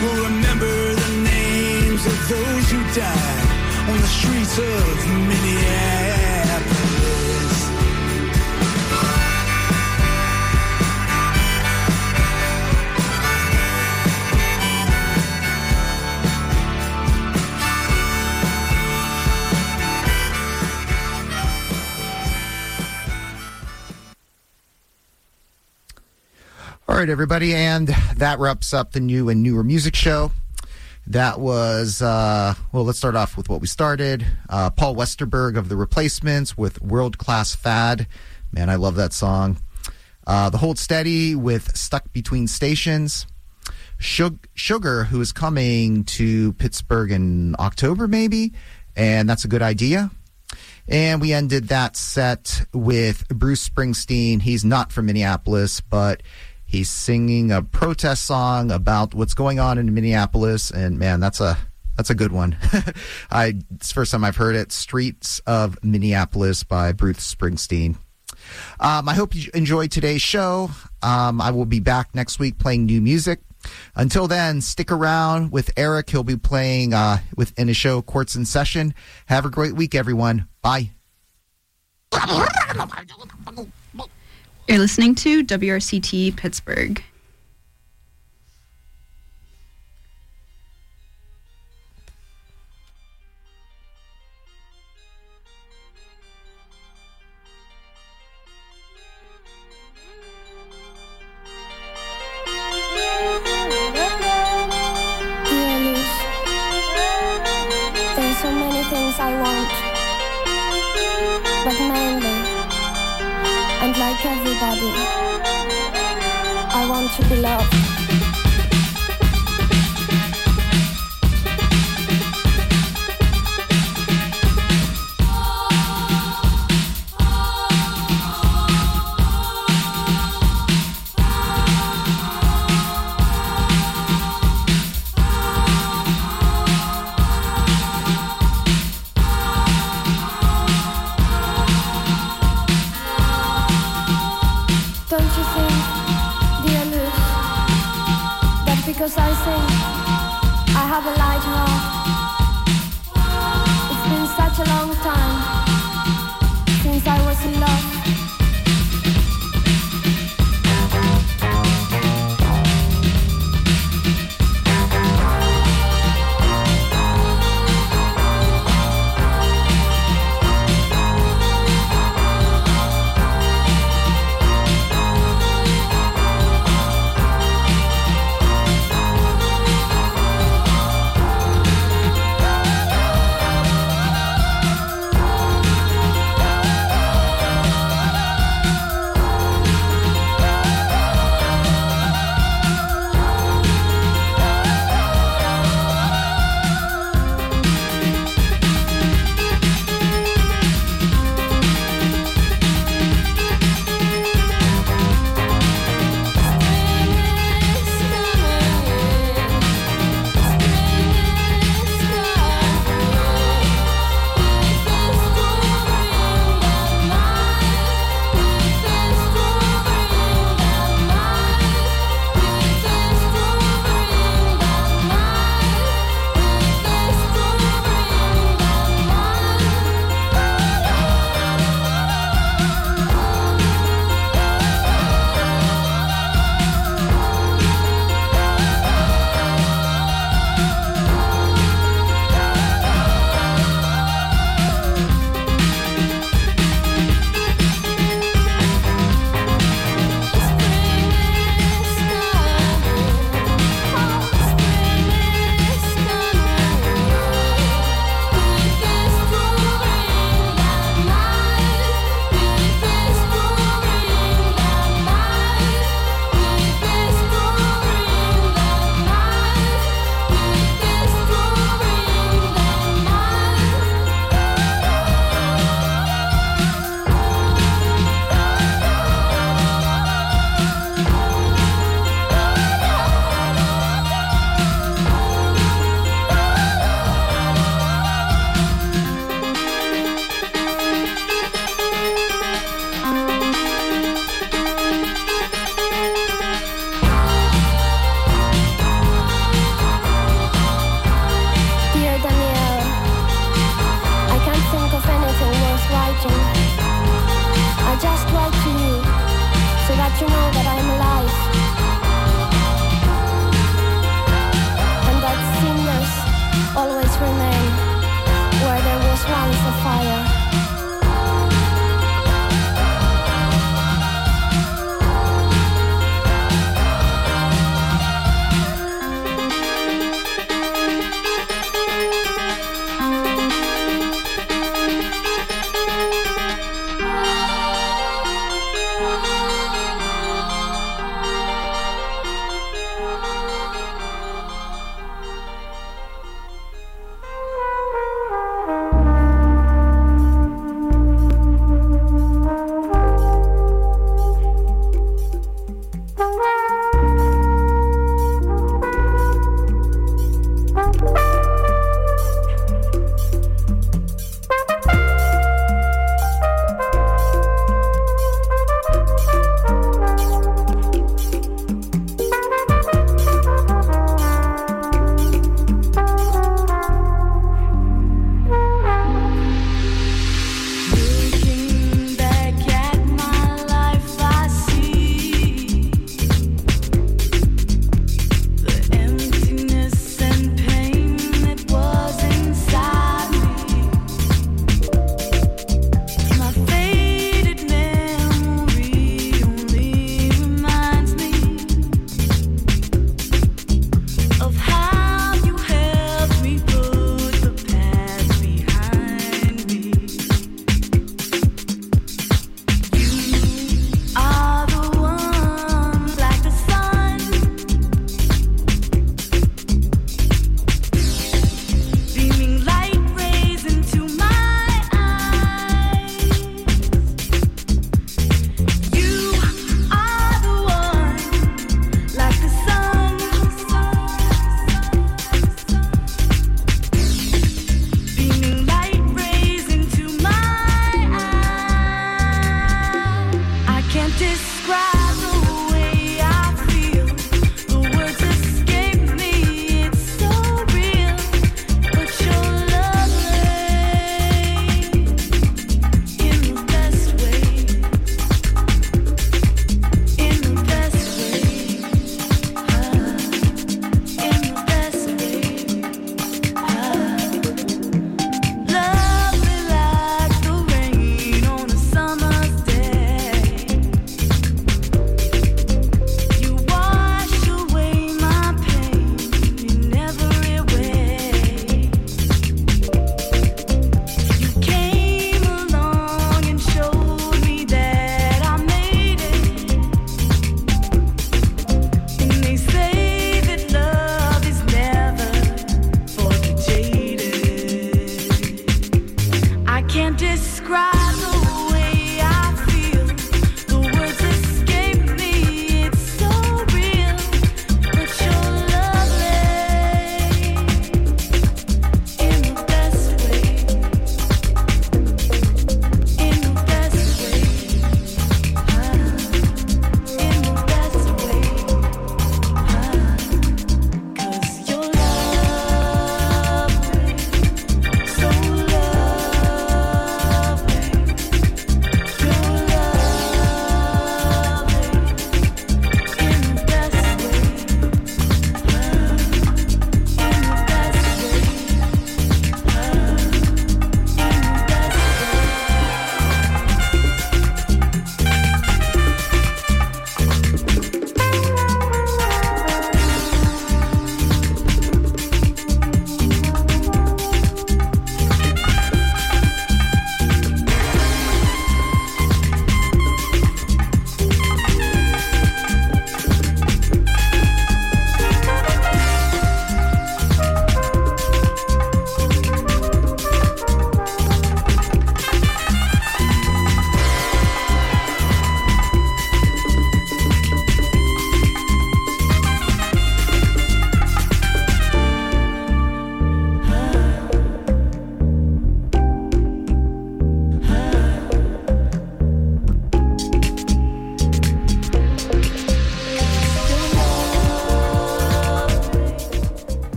will remember the names of those who died on the streets of Minneapolis. All right, everybody, and that wraps up the new and newer music show. That was, well, let's start off with what we started. Paul Westerberg of The Replacements with World Class Fad. Man, I love that song. The Hold Steady with Stuck Between Stations. Sugar, who is coming to Pittsburgh in October, maybe, and that's a good idea. And we ended that set with Bruce Springsteen. He's not from Minneapolis, but he's singing a protest song about what's going on in Minneapolis, and man, that's a good one. It's the first time I've heard it. Streets of Minneapolis by Bruce Springsteen. I hope you enjoyed today's show. I will be back next week playing new music. Until then, stick around with Eric. He'll be playing in his show Quartz in Session. Have a great week, everyone. Bye. You're listening to WRCT Pittsburgh. There's so many things I want, but mainly, and like everybody, I want to be loved. Don't you think, dear Luz, that because I sing, I have a light heart? It's been such a long time since I was in love.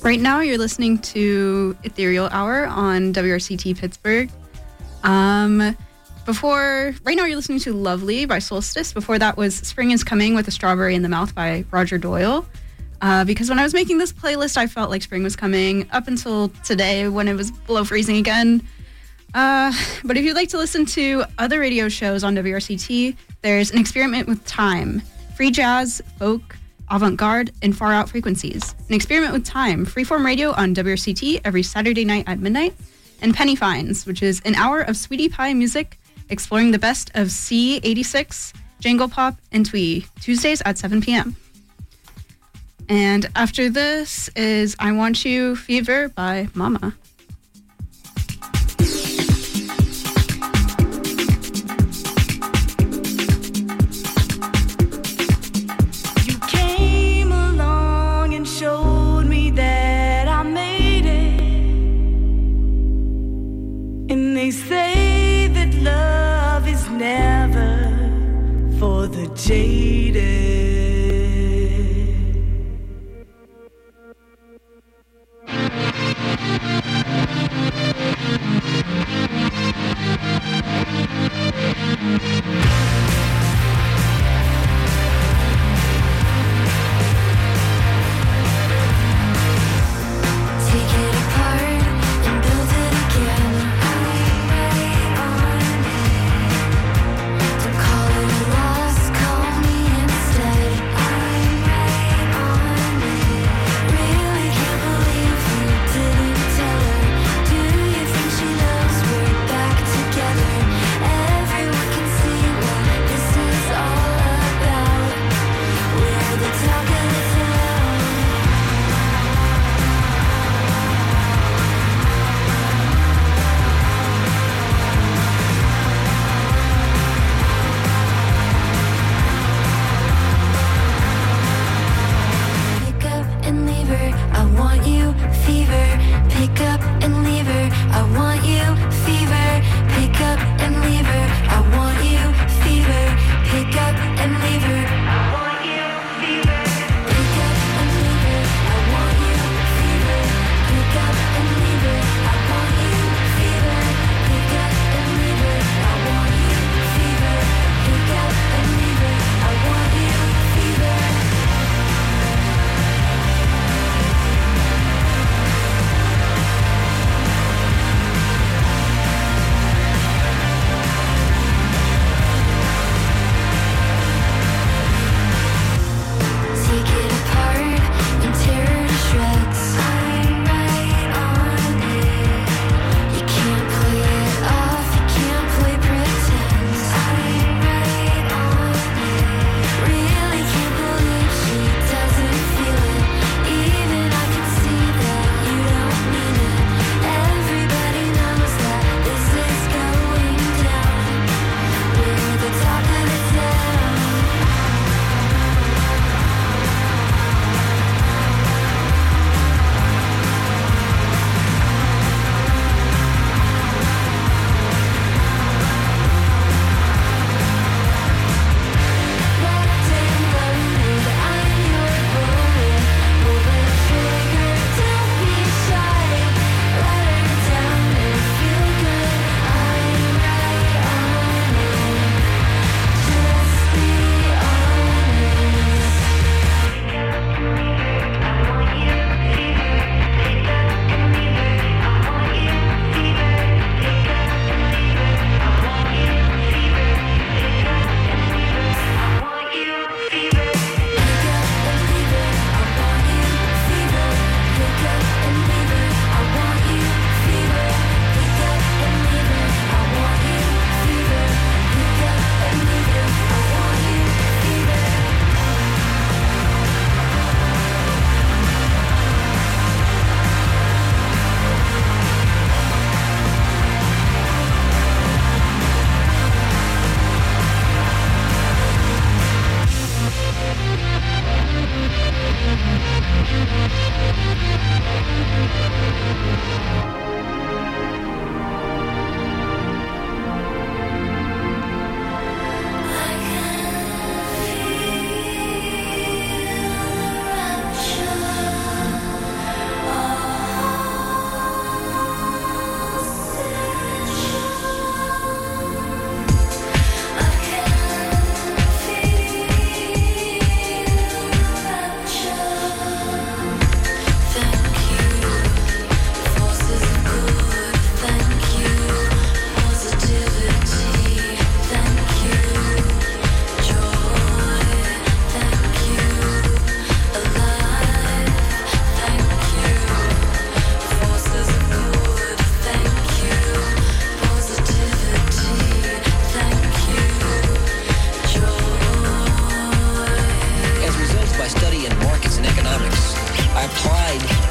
Right now, you're listening to Ethereal Hour on WRCT Pittsburgh. Right now, you're listening to Lovely by Solstice. Before that was Spring is Coming with a Strawberry in the Mouth by Roger Doyle. Because when I was making this playlist, I felt like spring was coming up until today when it was below freezing again. But if you'd like to listen to other radio shows on WRCT, there's An Experiment with Time, free jazz, folk, avant-garde, and far-out frequencies. An Experiment with Time, freeform radio on WRCT every Saturday night at midnight. And Penny Finds, which is an hour of sweetie pie music exploring the best of C86, Jangle Pop, and Twee, Tuesdays at 7 p.m. And after this is I Want You Fever by Mama. Showed me that I made it, and they say that love is never for the jaded. Take it apart and build it again.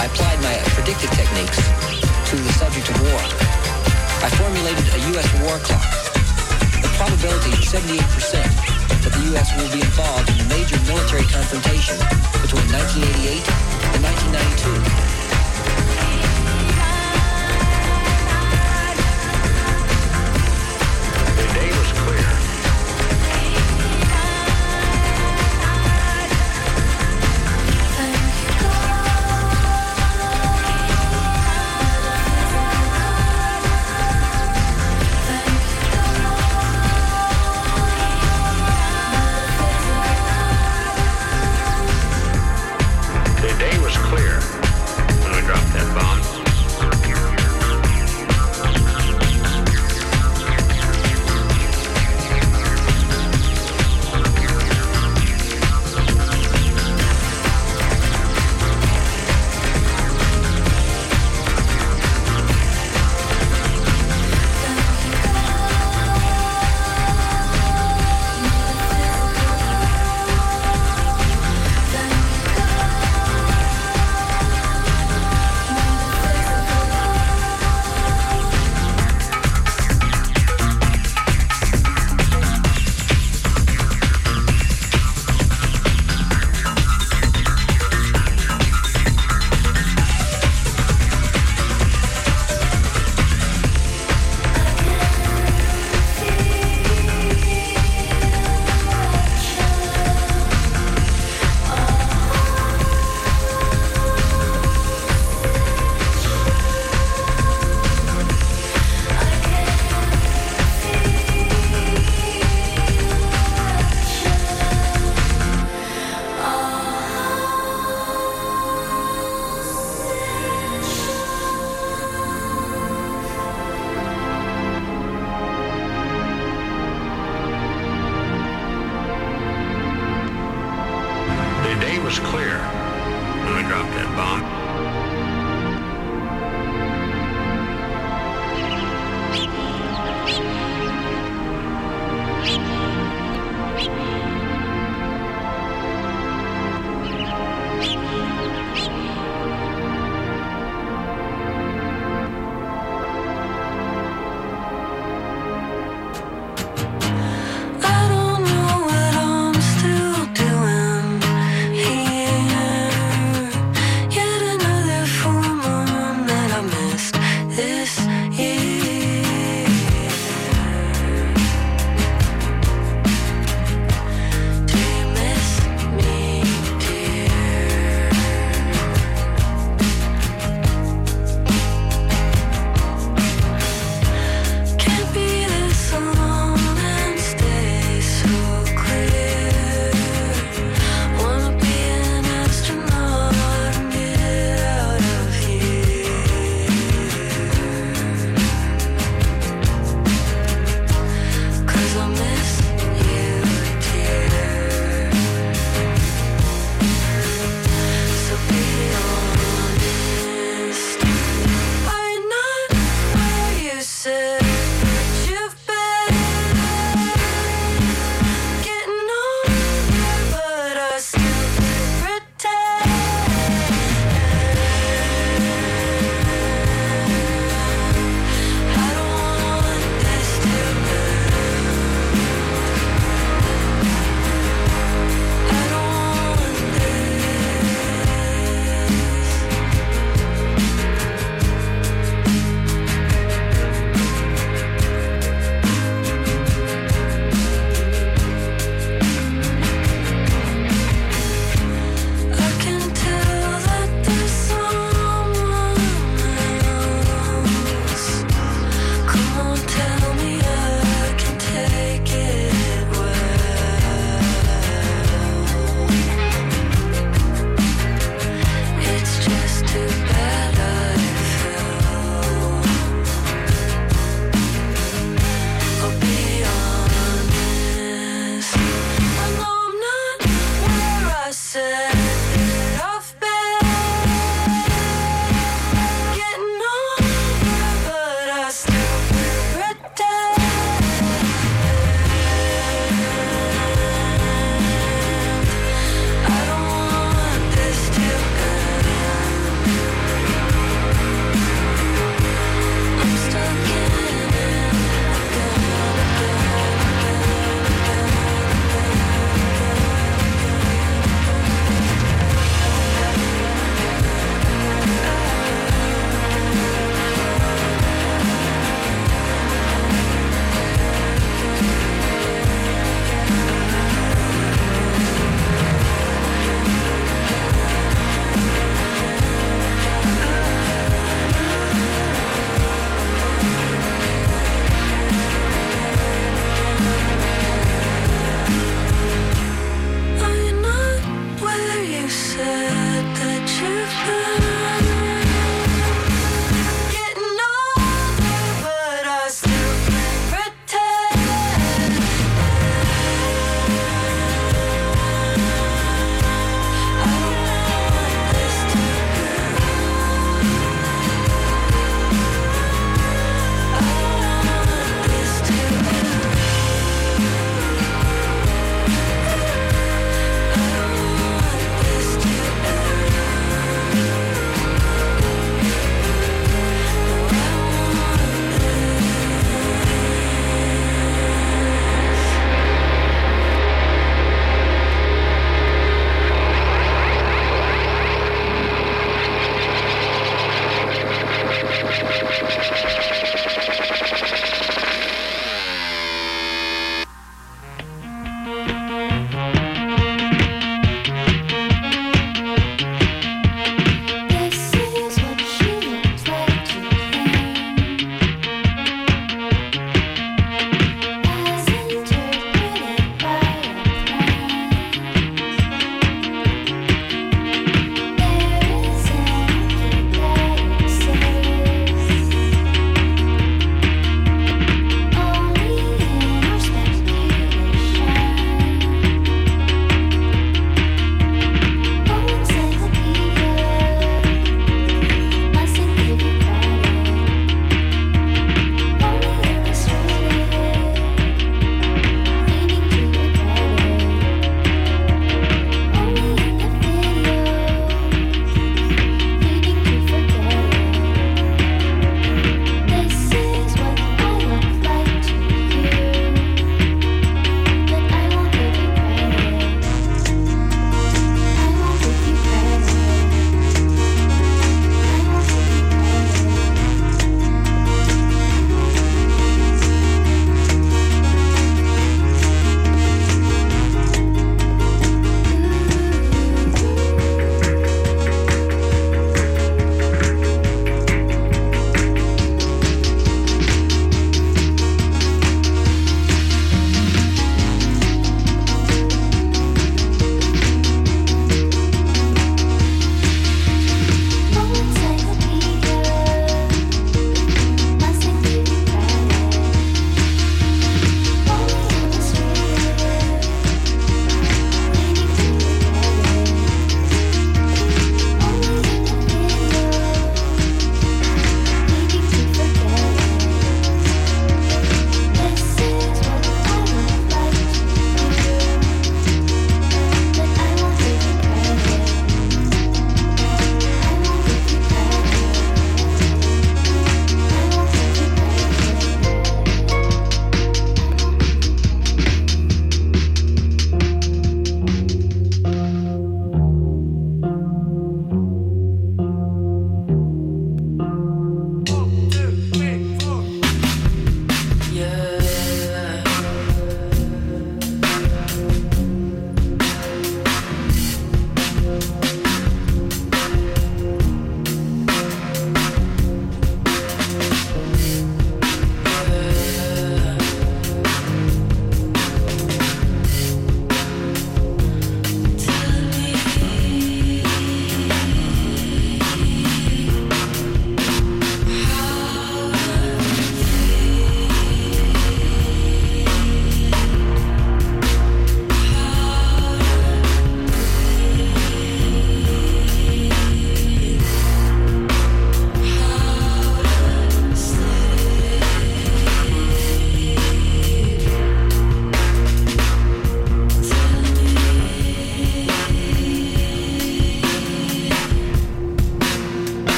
I applied my predictive techniques to the subject of war. I formulated a U.S. war clock. The probability is 78% that the U.S. will be involved in a major military confrontation between 1988 and 1992.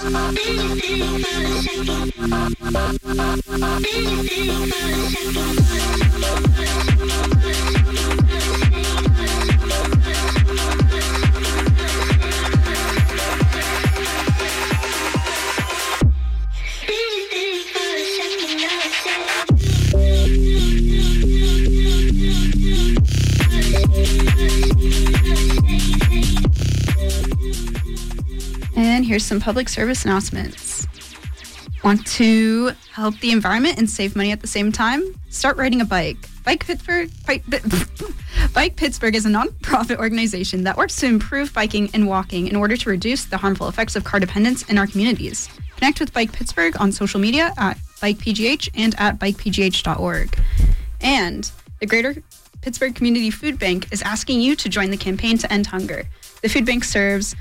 And here's some public service announcements. Want to help the environment and save money at the same time? Start riding a bike. Bike Pittsburgh is a nonprofit organization that works to improve biking and walking in order to reduce the harmful effects of car dependence in our communities. Connect with Bike Pittsburgh on social media at BikePGH and at BikePGH.org. And the Greater Pittsburgh Community Food Bank is asking you to join the campaign to end hunger. The food bank serves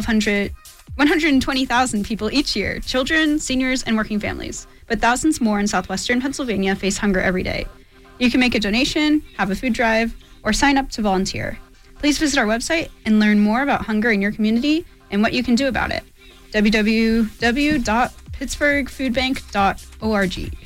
120,000 people each year, children, seniors, and working families. But thousands more in southwestern Pennsylvania face hunger every day. You can make a donation, have a food drive, or sign up to volunteer. Please visit our website and learn more about hunger in your community and what you can do about it. www.pittsburghfoodbank.org.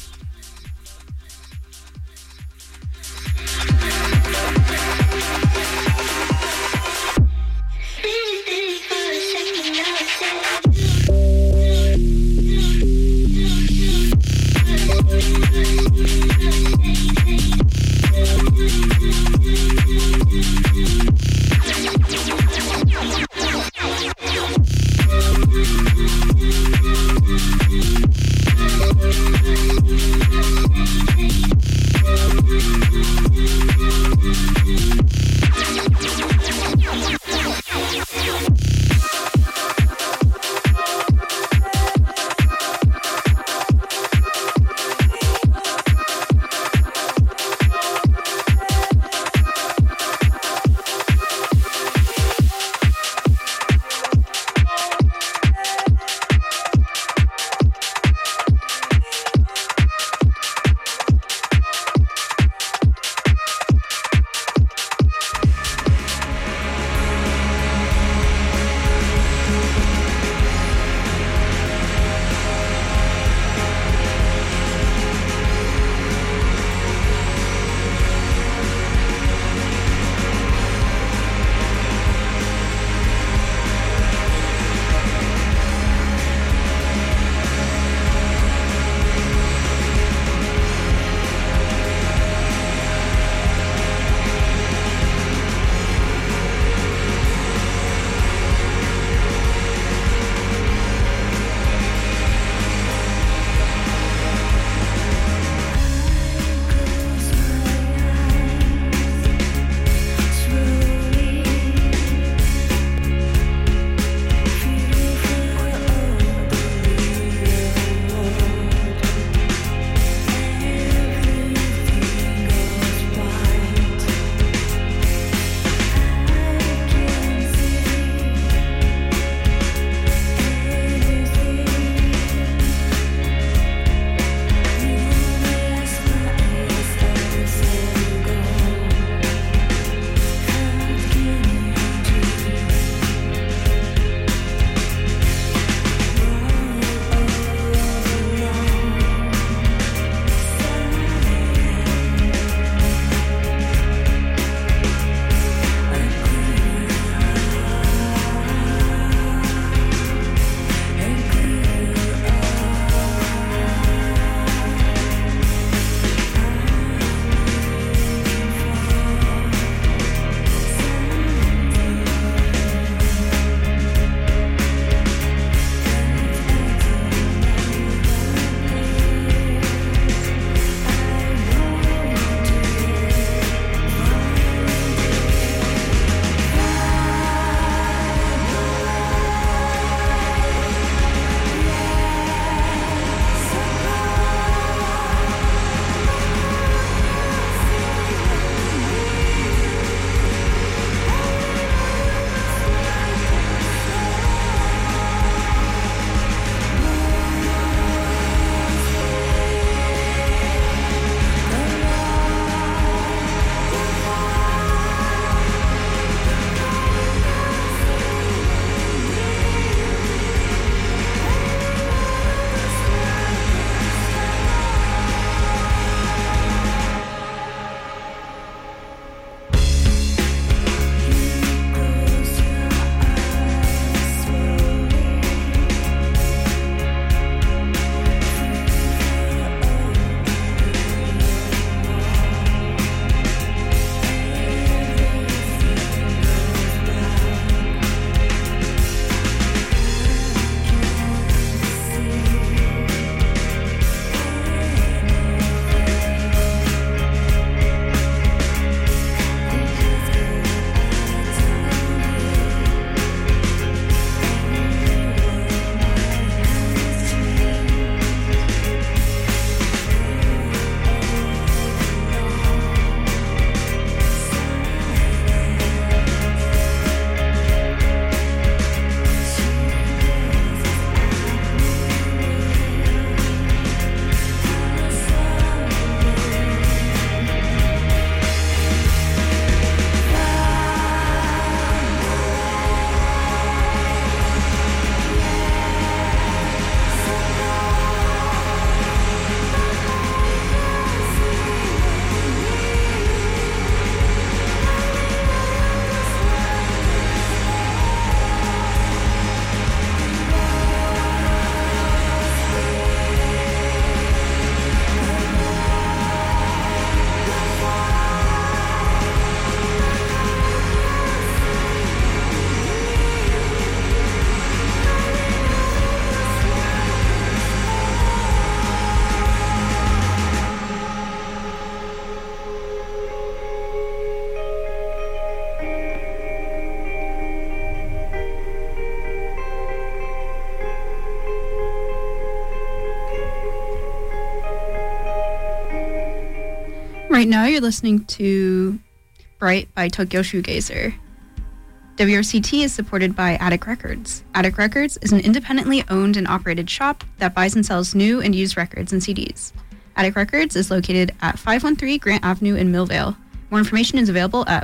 Right now, you're listening to Bright by Tokyo Shoegazer. WRCT is supported by Attic Records. Attic Records is an independently owned and operated shop that buys and sells new and used records and CDs. Attic Records is located at 513 Grant Avenue in Millvale. More information is available at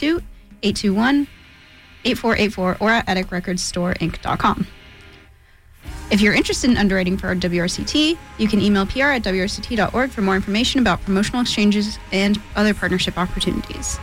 412-821-8484 or at atticrecordsstore.inc.com. If you're interested in underwriting for WRCT, you can email pr@wrct.org for more information about promotional exchanges and other partnership opportunities.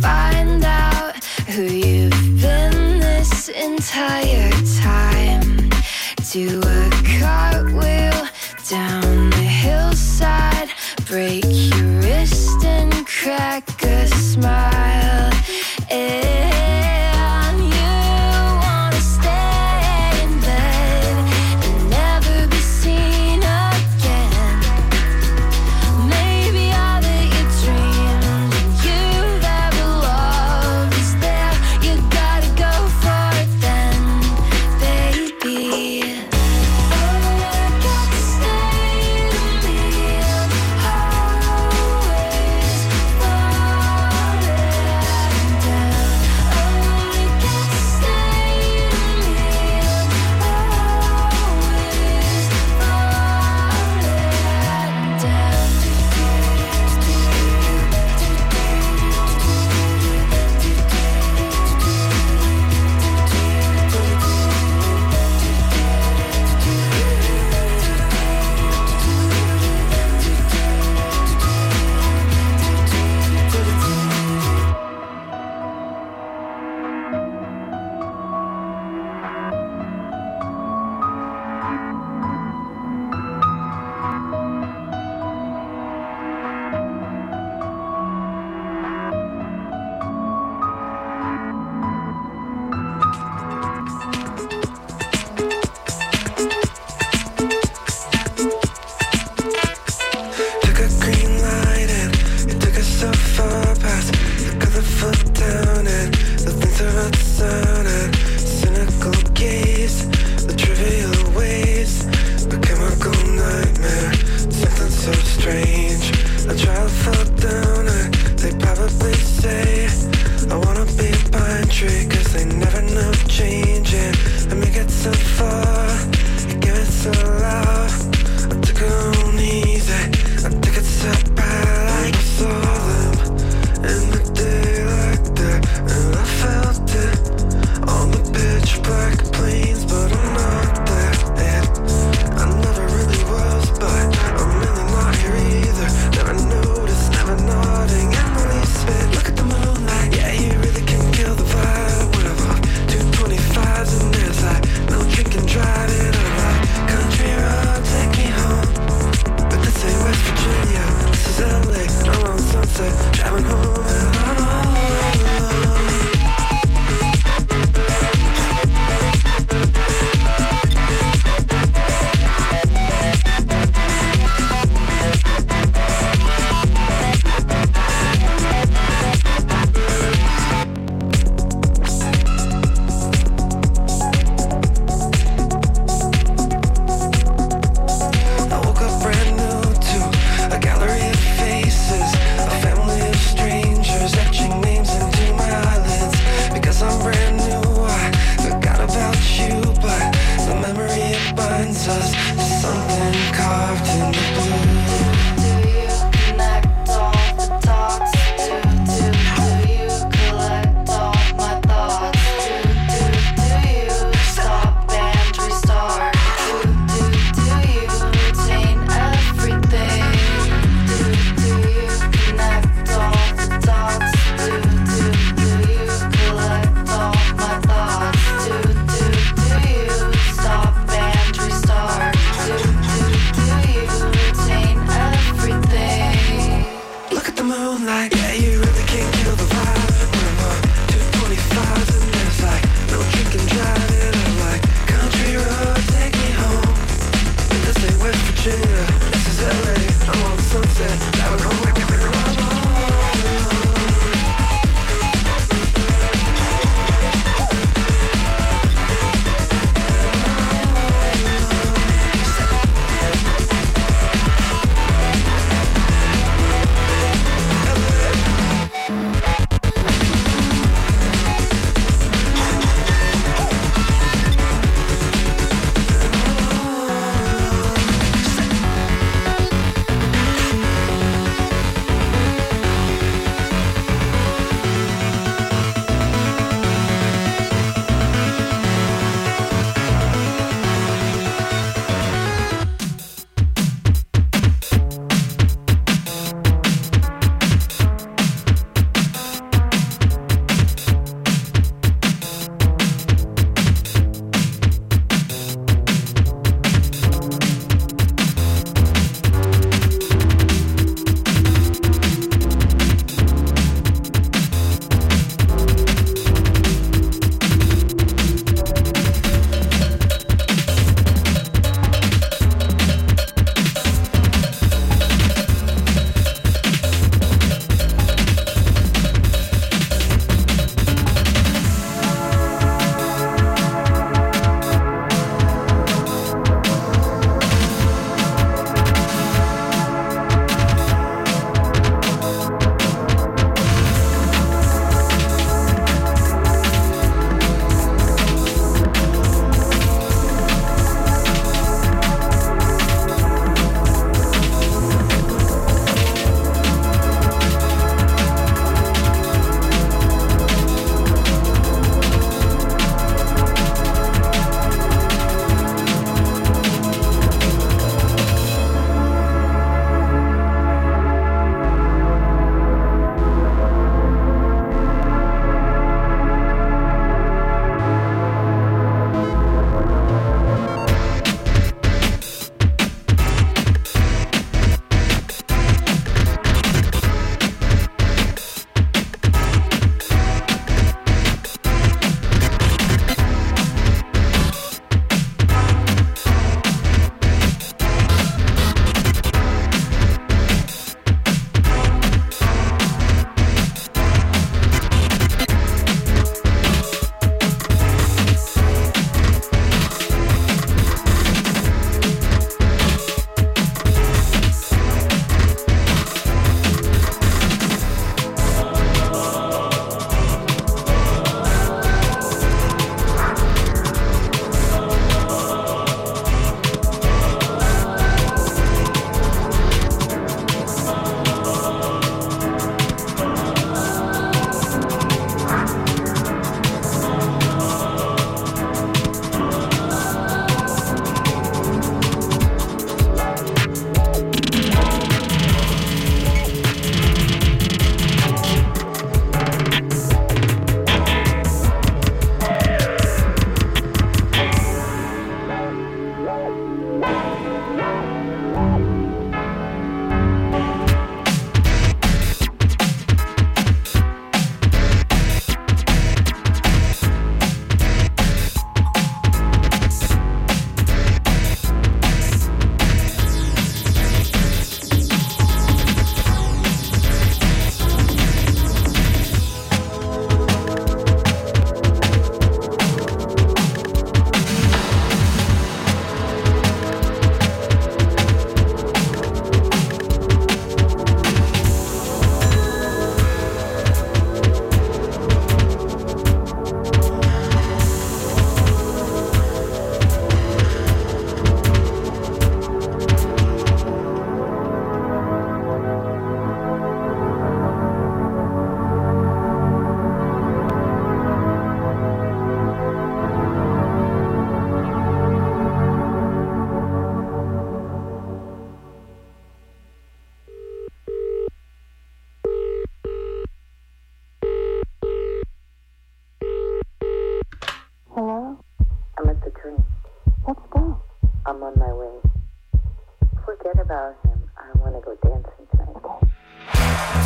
find out who you've been this entire time. Do a cartwheel down the hillside, break your wrist and crack a smile. And you wanna stay in bed and never be seen again. Maybe all that you dreamed and you've ever loved is there. You gotta go for it then, baby. a dancing train.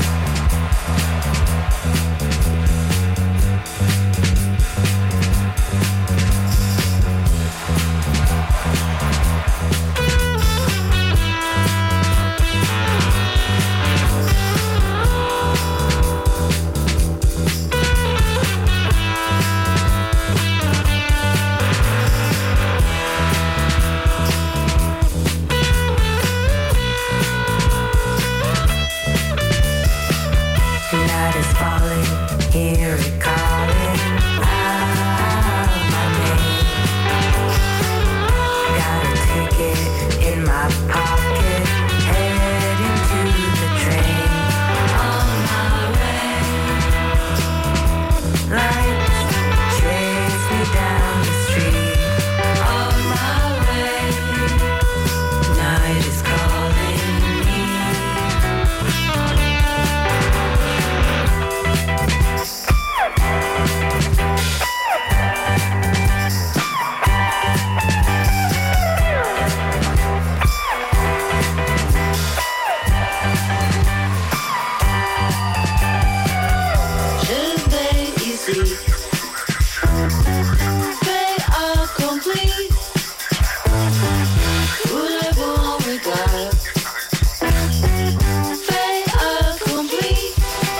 Night is falling, hear it calling out my name. Got a ticket in my pocket, heading to the train. On my way, lights chase me down the street. On my way, night is calling me. Je vais ici, fait accompli, pour le bon regard, fait accompli.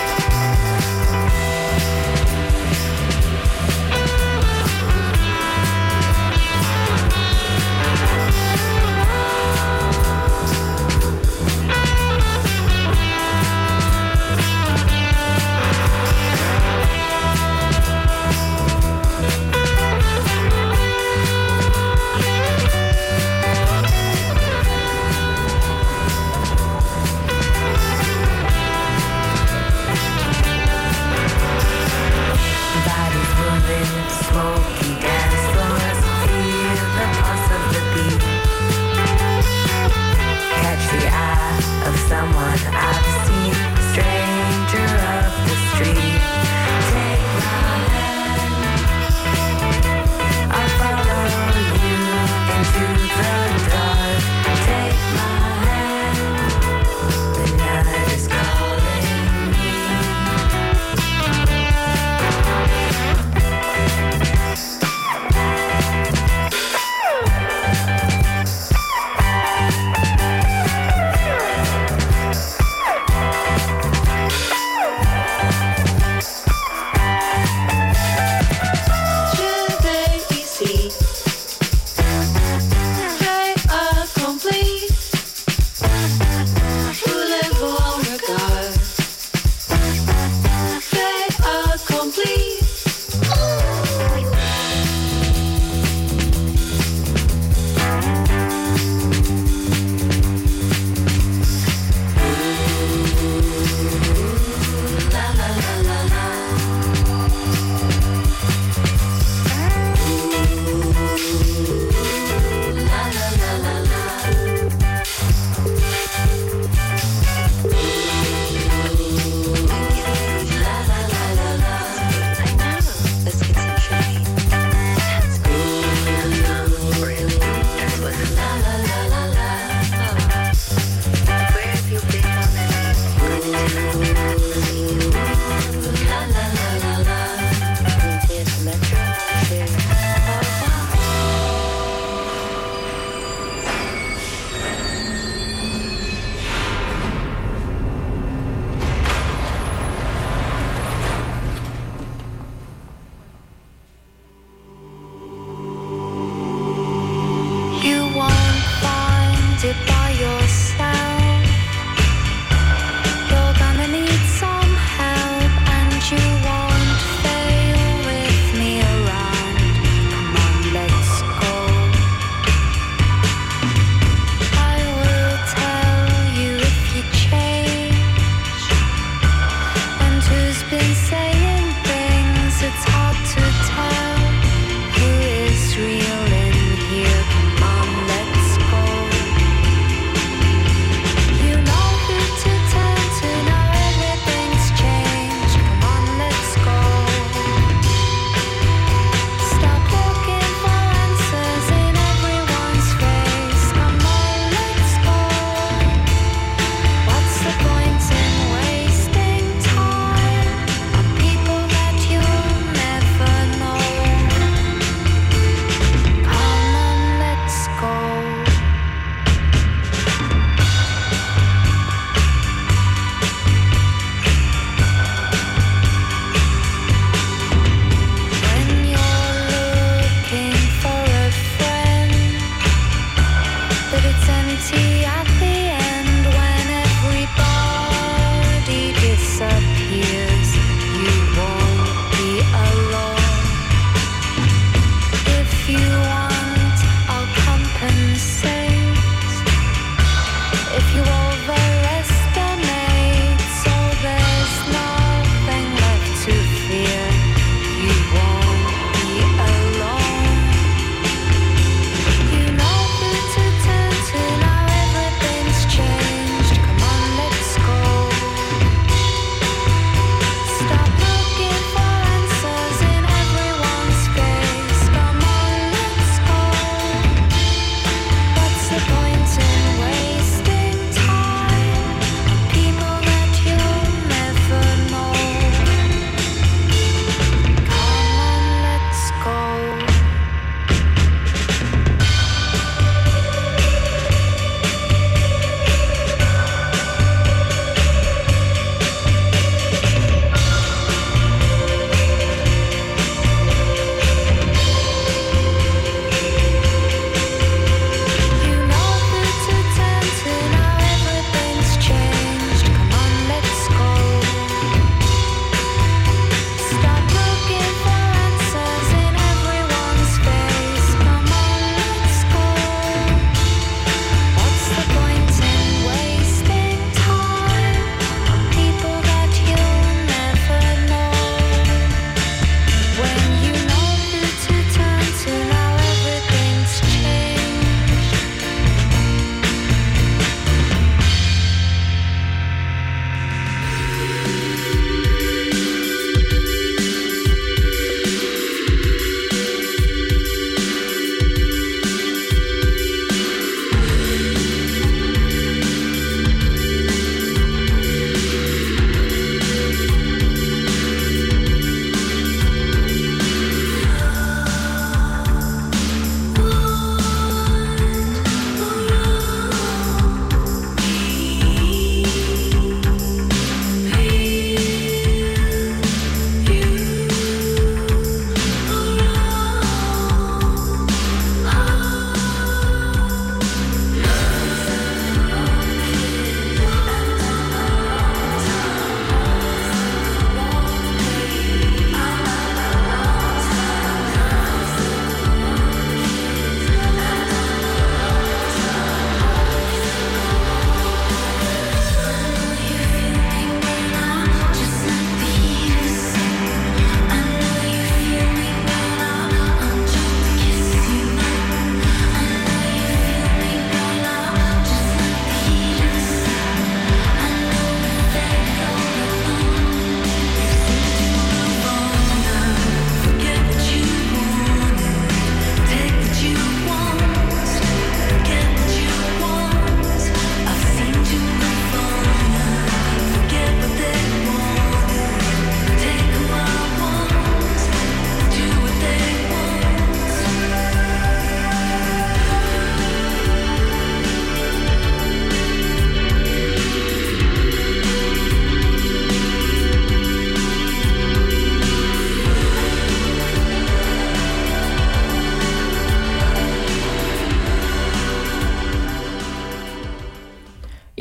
Bodies moving, smoky dance floors. Feel the pulse of the beat. Catch the eye of someone I've seen. Stranger of the street. Take my hand, I'll follow you into the dark. Take my hand, the night is calling me.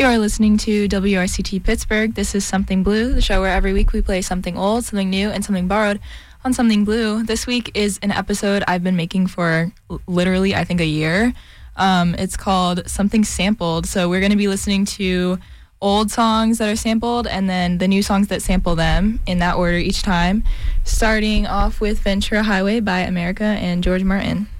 are listening to WRCT Pittsburgh. This is Something Blue, the show where every week we play something old, something new, and something borrowed on Something Blue. This week is an episode I've been making for literally, I think, a year. It's called Something Sampled. So we're going to be listening to old songs that are sampled and then the new songs that sample them in that order each time, starting off with Ventura Highway by America and George Martin.